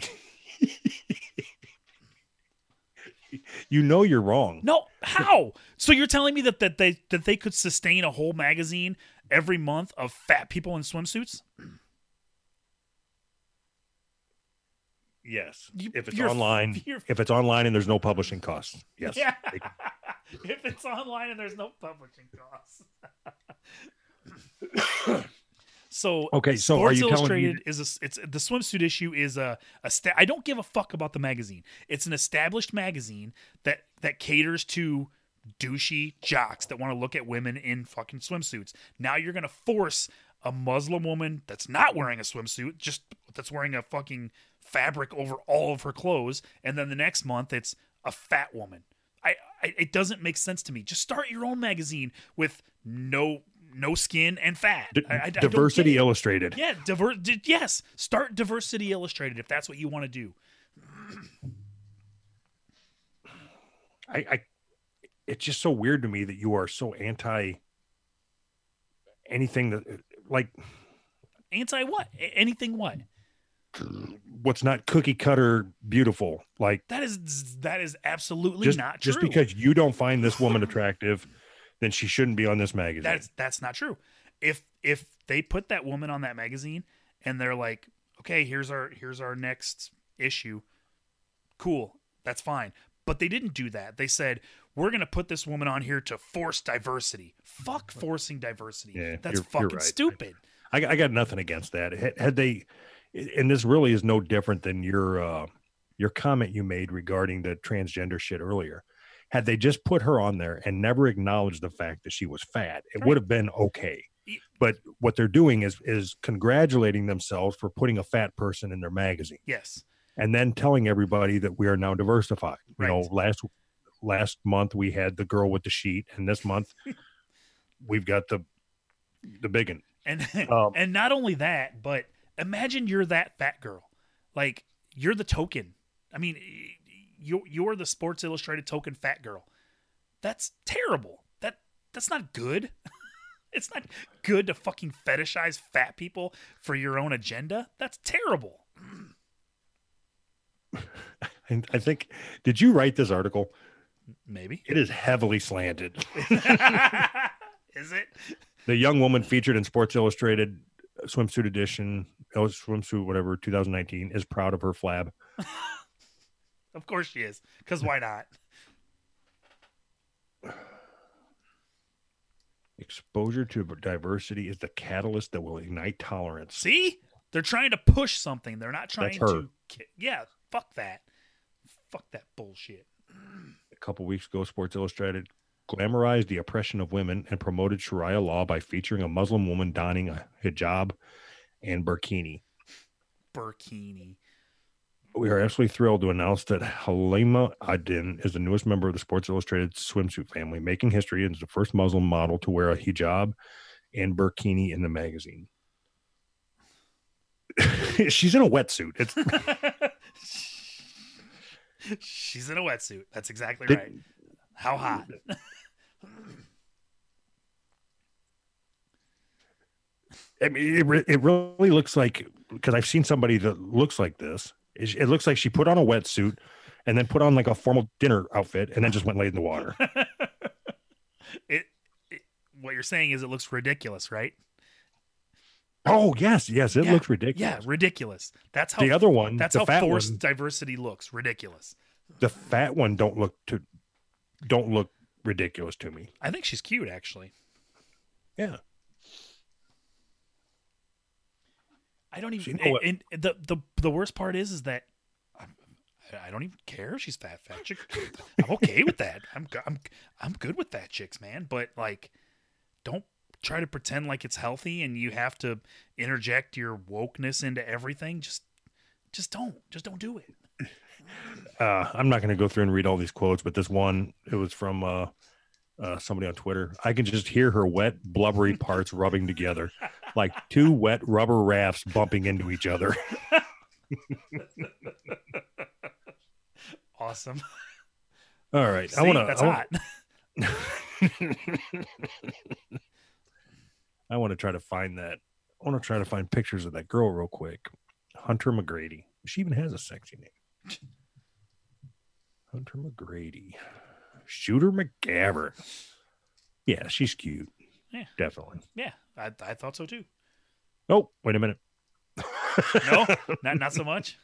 You know you're wrong. No, how? So you're telling me that they could sustain a whole magazine every month of fat people in swimsuits? Yes. You- If it's you're- online, you're- if it's online and there's no publishing costs. Yes. Yeah. If it's online and there's no publishing costs. So Okay, so Sports are you telling Illustrated me- is it's the swimsuit issue is I don't give a fuck about the magazine. It's an established magazine that caters to douchey jocks that want to look at women in fucking swimsuits. Now you're gonna force a Muslim woman that's not wearing a swimsuit, just that's wearing a fucking fabric over all of her clothes, and then the next month it's a fat woman. It doesn't make sense to me. Just start your own magazine with no skin and fat. I don't Diversity get it. Illustrated. Yeah, yes. Start Diversity Illustrated if that's what you want to do. It's just so weird to me that you are so anti anything that, like, Anti what? Anything what? what's not cookie cutter beautiful. Like, That is absolutely just not true. just because you don't find this woman attractive, then she shouldn't be on this magazine. That's not true. If they put that woman on that magazine and they're like, okay, here's our next issue, cool, that's fine. But they didn't do that. They said, we're gonna put this woman on here to force diversity. Fuck forcing diversity. Yeah, That's you're fucking right. stupid. I got nothing against that. Had they, and this really is no different than your comment you made regarding the transgender shit earlier. Had they just put her on there and never acknowledged the fact that she was fat, it Right. would have been okay. Y- But what they're doing is congratulating themselves for putting a fat person in their magazine Yes. and then telling everybody that we are now diversified. You know, Right. last month we had the girl with the sheet, and this month we've got the biggin. And Um, and not only that, but imagine you're that fat girl. Like, you're the token. I mean, you're the Sports Illustrated token fat girl. That's terrible. That's not good. It's not good to fucking fetishize fat people for your own agenda. That's terrible. And I think, did you write this article? Maybe. It is heavily slanted. Is it? The young woman featured in Sports Illustrated swimsuit edition, swimsuit, whatever, 2019, is proud of her flab. Of course she is. Because why not? Exposure to diversity is the catalyst that will ignite tolerance. See? They're trying to push something. They're not trying That's her. to. Yeah, fuck that. Fuck that bullshit. A couple weeks ago, Sports Illustrated glamorized the oppression of women and promoted Sharia law by featuring a Muslim woman donning a hijab and burkini. Burkini. We are absolutely thrilled to announce that Halima Adin is the newest member of the Sports Illustrated swimsuit family, making history as the first Muslim model to wear a hijab and burkini in the magazine. She's in a wetsuit. It's She's in a wetsuit. That's exactly Did- right. How hot? I mean, it really looks like, because I've seen somebody that looks like this. It looks like she put on a wetsuit and then put on like a formal dinner outfit and then just went and laid in the water. What you're saying is it looks ridiculous, right? Oh, yes. It looks ridiculous. Yeah, ridiculous. That's how the other one, that's the how fat forced one, diversity looks. Ridiculous. the fat one don't look ridiculous to me. I think she's cute, actually. Yeah. I don't even. You know what? And the worst part is that I don't even care if she's fat chick. I'm okay with that. I'm good with that, chicks, man. But like, don't try to pretend like it's healthy and you have to interject your wokeness into everything. Just don't do it. I'm not going to go through and read all these quotes, but this one, it was from somebody on Twitter. I can just hear her wet, blubbery parts rubbing together like two wet rubber rafts bumping into each other. Awesome. All right. See, that's hot. I want to try to find that. I want to try to find pictures of that girl real quick. Hunter McGrady. She even has a sexy name. Hunter McGrady. Shooter McGavin. Yeah, she's cute. Yeah. Definitely. Yeah, I thought so too. Oh, wait a minute. No, not so much.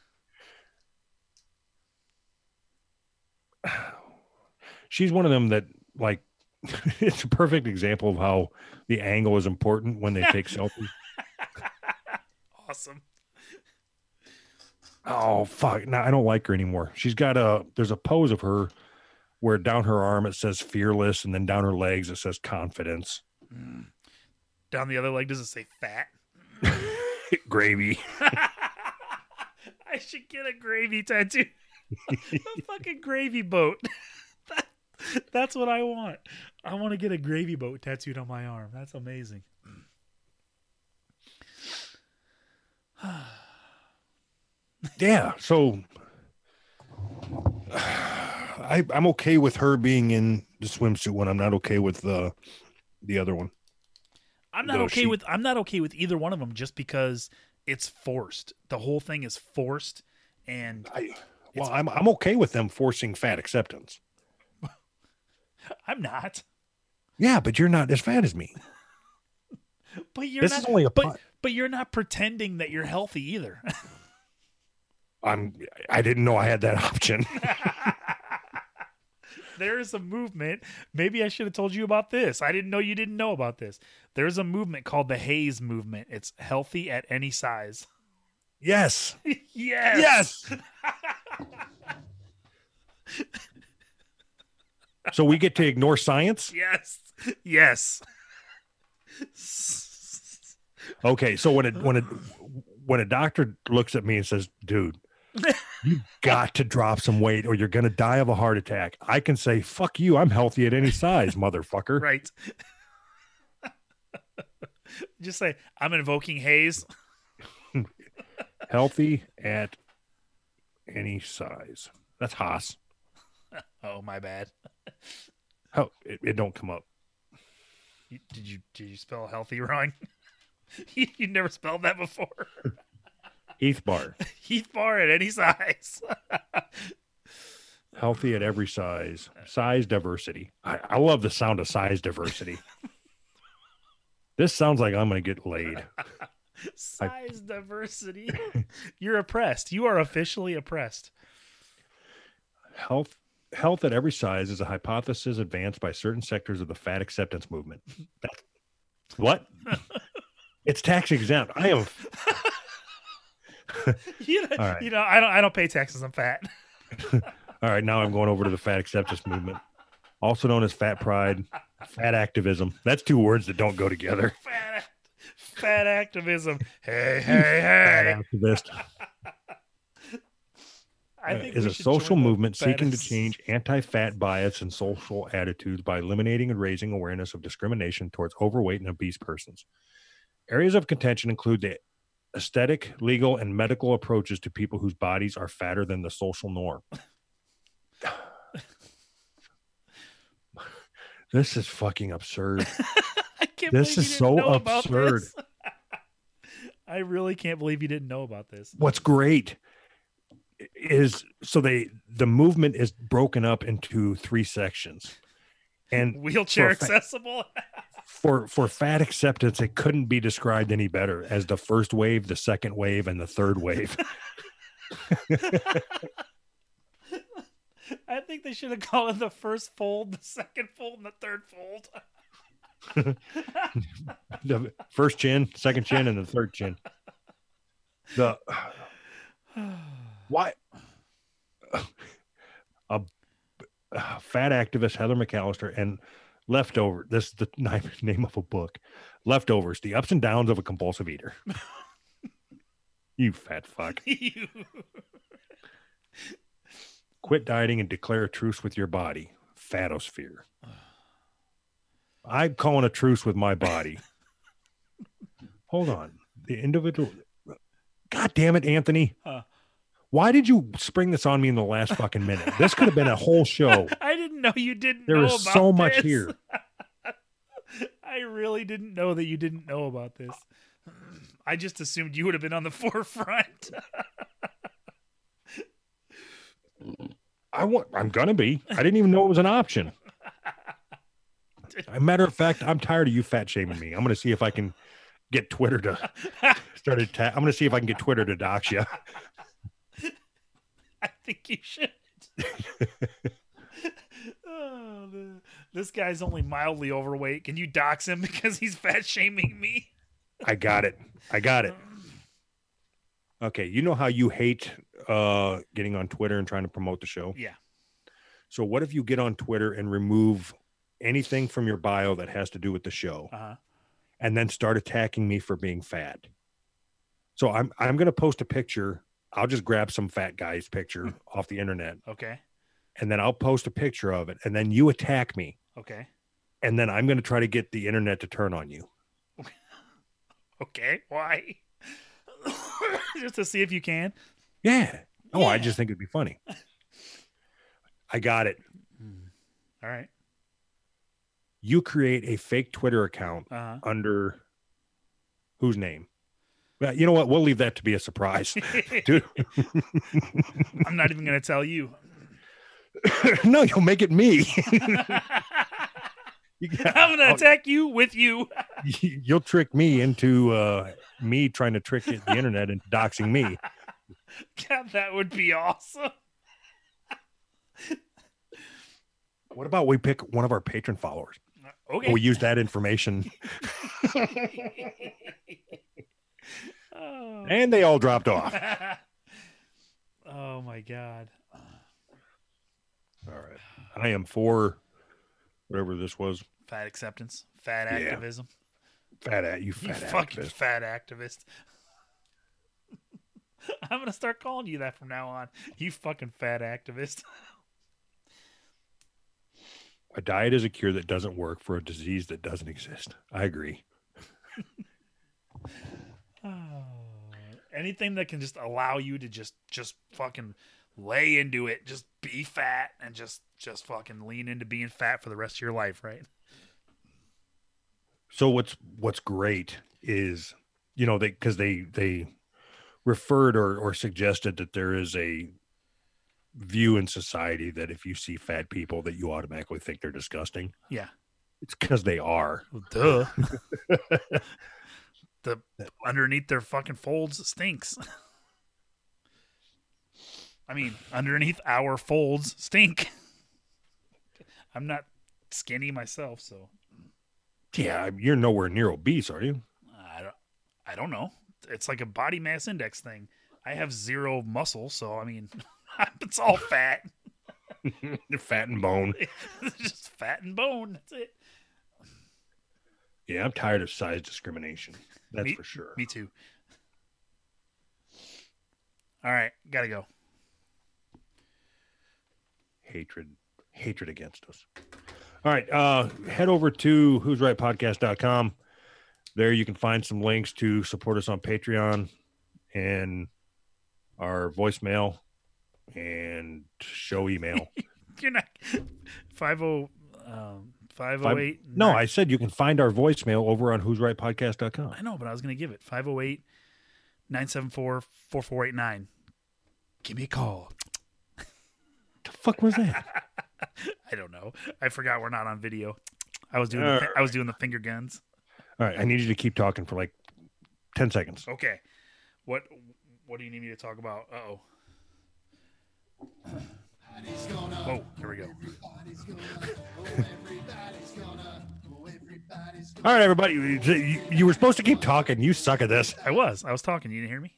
She's one of them that, like, it's a perfect example of how the angle is important when they take selfies. Awesome. Oh, fuck. No, I don't like her anymore. There's a pose of her where down her arm it says fearless, and then down her legs it says confidence. Down the other leg, does it say fat? Gravy. I should get a gravy tattoo. A fucking gravy boat. That's what I want. I want to get a gravy boat tattooed on my arm. That's amazing. Yeah, so I'm okay with her being in the swimsuit one. I'm not okay with the other one. I'm not okay with either one of them just because it's forced. The whole thing is forced, and I'm okay with them forcing fat acceptance. I'm not. Yeah, but you're not as fat as me. But you're this not. Is only a but you're not pretending that you're healthy either. I didn't know I had that option. There is a movement. Maybe I should have told you about this. I didn't know you didn't know about this. There's a movement called the Haze movement. It's healthy at any size. Yes. Yes. So we get to ignore science? Yes. Okay, so when a doctor looks at me and says, "Dude, you got to drop some weight or you're going to die of a heart attack," I can say, "Fuck you, I'm healthy at any size, motherfucker." Right. Just say, "I'm invoking Haze." Healthy at any size. That's Haas. Oh, my bad. Oh, it don't come up. Did you spell healthy wrong? You never spelled that before. Heath Bar. Heath Bar at any size. Healthy at every size. Size diversity. I love the sound of size diversity. This sounds like I'm going to get laid. Size diversity. You're oppressed. You are officially oppressed. Health at every size is a hypothesis advanced by certain sectors of the fat acceptance movement. What? It's tax exempt. I am. Right. I don't pay taxes. I'm fat. All right, now I'm going over to the fat acceptance movement, also known as fat pride, fat activism. That's two words that don't go together. Fat activism. Hey. Fat activist. I think is a social movement seeking to change anti-fat bias and social attitudes by eliminating and raising awareness of discrimination towards overweight and obese persons. Areas of contention include the aesthetic, legal, and medical approaches to people whose bodies are fatter than the social norm. This is fucking absurd. This is so absurd. I really can't believe you didn't know about this. What's great is so the movement is broken up into 3 sections, and Wheelchair for accessible. for fat acceptance, it couldn't be described any better as the first wave, the second wave, and the third wave. I think they should have called it the first fold, the second fold, and the third fold. The first chin, second chin, and the third chin. Why a fat activist Heather McAllister and Leftover. This is the name of a book. Leftovers: The Ups and Downs of a Compulsive Eater. You fat fuck. Quit dieting and declare a truce with your body. Fatosphere. I'm calling a truce with my body. Hold on. The individual. God damn it, Anthony. Why did you spring this on me in the last fucking minute? This could have been a whole show. I didn't know you didn't There know is about so much this. here. I really didn't know that you didn't know about this. I just assumed you would have been on the forefront. I'm gonna be. I didn't even know it was an option. As a matter of fact, I'm tired of you fat shaming me. I'm gonna see if I can get Twitter to start I'm gonna see if I can get Twitter to dox you. I think you should. This guy's only mildly overweight. Can you dox him because he's fat shaming me? I got it. Okay, you know how you hate getting on Twitter and trying to promote the show? Yeah. So what if you get on Twitter and remove anything from your bio that has to do with the show, and then start attacking me for being fat? So I'm going to post a picture. I'll just grab some fat guy's picture off the internet. Okay. And then I'll post a picture of it, and then you attack me. Okay. And then I'm going to try to get the internet to turn on you. Okay. Why? Just to see if you can. Yeah. Oh, I just think it'd be funny. I got it. All right. You create a fake Twitter account under whose name? Well, you know what? We'll leave that to be a surprise. Dude. I'm not even going to tell you. No, you'll make it me. I'm going to attack you with you. You'll trick me into me trying to trick the internet into doxing me. God, that would be awesome. What about we pick one of our patron followers? Okay. We use that information. Oh. And they all dropped off. Oh, my God. All right. I am for whatever this was. Fat acceptance. Fat activism. You Fucking activist. fat activist. I'm going to start calling you that from now on. You fucking fat activist. A diet is a cure that doesn't work for a disease that doesn't exist. I agree. Anything that can just allow you to just fucking lay into it, just be fat and just fucking lean into being fat for the rest of your life, right? So what's great is, you know, because they referred or suggested that there is a view in society that if you see fat people that you automatically think they're disgusting. Yeah. It's because they are. Well, duh. The underneath their fucking folds stinks. I mean, underneath our folds stink. I'm not skinny myself, so. Yeah, you're nowhere near obese, are you? I don't know. It's like a body mass index thing. I have 0 muscle, so I mean, it's all fat. Fat and bone. Just fat and bone. That's it. Yeah, I'm tired of size discrimination. That's for sure. Me too. All right, gotta go. Hatred against us. All right, head over to who'srightpodcast.com. There you can find some links to support us on Patreon and our voicemail and show email. You're not 508. No, I said you can find our voicemail over on who'srightpodcast.com. I know, but I was going to give it 508-974-4489. Give me a call. The fuck was that? I don't know. I forgot we're not on video. I was doing the finger guns. All right, I need you to keep talking for like 10 seconds. Okay. What do you need me to talk about? Uh-oh. Oh, here we go. All right, everybody. You were supposed to keep talking. You suck at this. I was talking. You didn't hear me?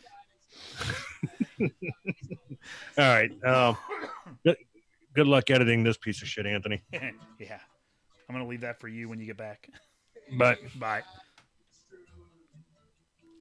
All right. Good luck editing this piece of shit, Anthony. Yeah. I'm going to leave that for you when you get back. But Bye.